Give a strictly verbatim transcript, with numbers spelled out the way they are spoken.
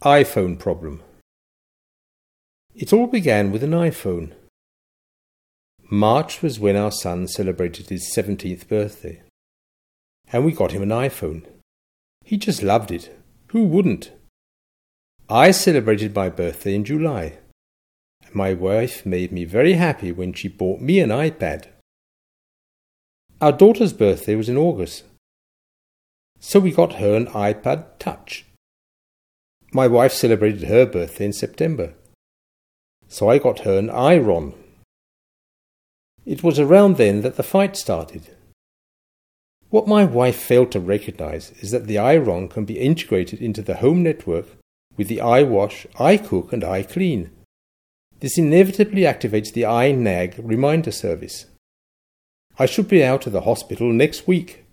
iPhone problem. It all began with an iPhone. March was when our son celebrated his seventeenth birthday, and we got him an iPhone. He just loved it. Who wouldn't? I celebrated my birthday in July, and my wife made me very happy when she bought me an iPad. Our daughter's birthday was in August, so we got her an iPad Touch. My wife celebrated her birthday in September, so I got her an iRON. It was around then that the fight started. What my wife failed to recognize is that the iRON can be integrated into the home network with the iWash, iCook and iClean. This inevitably activates the iNag reminder service. I should be out of the hospital next week.